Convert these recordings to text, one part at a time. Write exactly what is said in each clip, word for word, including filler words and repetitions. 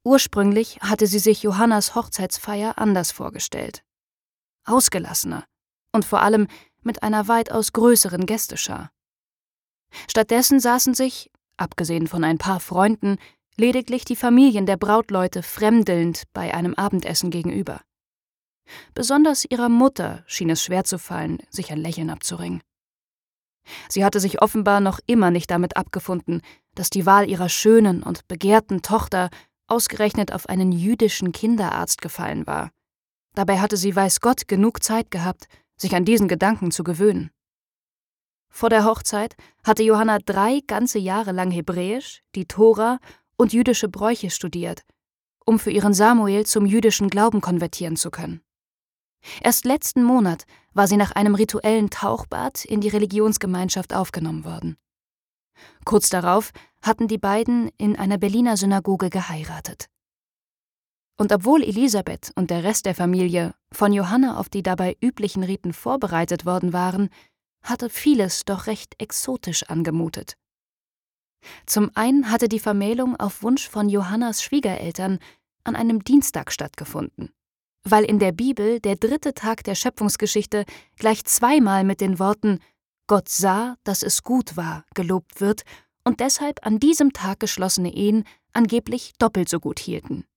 Ursprünglich hatte sie sich Johannas Hochzeitsfeier anders vorgestellt. Ausgelassener und vor allem mit einer weitaus größeren Gästeschar. Stattdessen saßen sich, abgesehen von ein paar Freunden, lediglich die Familien der Brautleute fremdelnd bei einem Abendessen gegenüber. Besonders ihrer Mutter schien es schwer zu fallen, sich ein Lächeln abzuringen. Sie hatte sich offenbar noch immer nicht damit abgefunden, dass die Wahl ihrer schönen und begehrten Tochter ausgerechnet auf einen jüdischen Kinderarzt gefallen war. Dabei hatte sie weiß Gott genug Zeit gehabt, sich an diesen Gedanken zu gewöhnen. Vor der Hochzeit hatte Johanna drei ganze Jahre lang Hebräisch, die Tora und jüdische Bräuche studiert, um für ihren Samuel zum jüdischen Glauben konvertieren zu können. Erst letzten Monat war sie nach einem rituellen Tauchbad in die Religionsgemeinschaft aufgenommen worden. Kurz darauf hatten die beiden in einer Berliner Synagoge geheiratet. Und obwohl Elisabeth und der Rest der Familie von Johanna auf die dabei üblichen Riten vorbereitet worden waren, hatte vieles doch recht exotisch angemutet. Zum einen hatte die Vermählung auf Wunsch von Johannas Schwiegereltern an einem Dienstag stattgefunden, weil in der Bibel der dritte Tag der Schöpfungsgeschichte gleich zweimal mit den Worten »Gott sah, dass es gut war« gelobt wird und deshalb an diesem Tag geschlossene Ehen angeblich doppelt so gut hielten.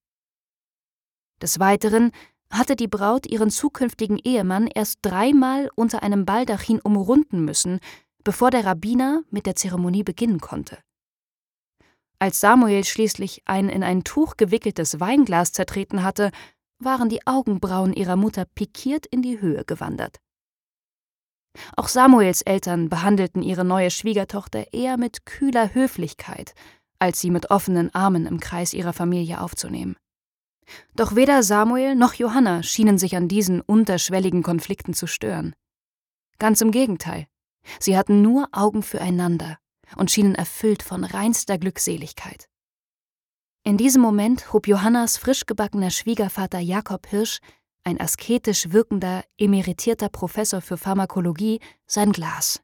Des Weiteren hatte die Braut ihren zukünftigen Ehemann erst dreimal unter einem Baldachin umrunden müssen, bevor der Rabbiner mit der Zeremonie beginnen konnte. Als Samuel schließlich ein in ein Tuch gewickeltes Weinglas zertreten hatte, waren die Augenbrauen ihrer Mutter pikiert in die Höhe gewandert. Auch Samuels Eltern behandelten ihre neue Schwiegertochter eher mit kühler Höflichkeit, als sie mit offenen Armen im Kreis ihrer Familie aufzunehmen. Doch weder Samuel noch Johanna schienen sich an diesen unterschwelligen Konflikten zu stören. Ganz im Gegenteil, sie hatten nur Augen füreinander und schienen erfüllt von reinster Glückseligkeit. In diesem Moment hob Johannas frisch gebackener Schwiegervater Jakob Hirsch, ein asketisch wirkender, emeritierter Professor für Pharmakologie, sein Glas.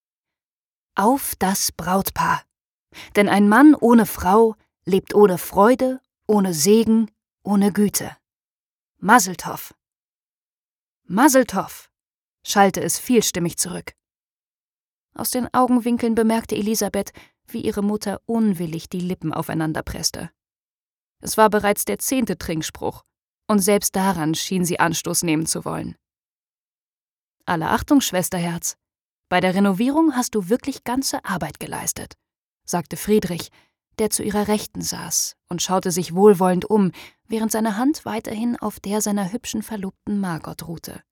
Auf das Brautpaar! Denn ein Mann ohne Frau lebt ohne Freude, ohne Segen, ohne Güte. Mazel tov! Mazel tov! Schallte es vielstimmig zurück. Aus den Augenwinkeln bemerkte Elisabeth, wie ihre Mutter unwillig die Lippen aufeinander presste. Es war bereits der zehnte Trinkspruch, und selbst daran schien sie Anstoß nehmen zu wollen. Alle Achtung, Schwesterherz, bei der Renovierung hast du wirklich ganze Arbeit geleistet, sagte Friedrich, der zu ihrer Rechten saß und schaute sich wohlwollend um, während seine Hand weiterhin auf der seiner hübschen Verlobten Margot ruhte.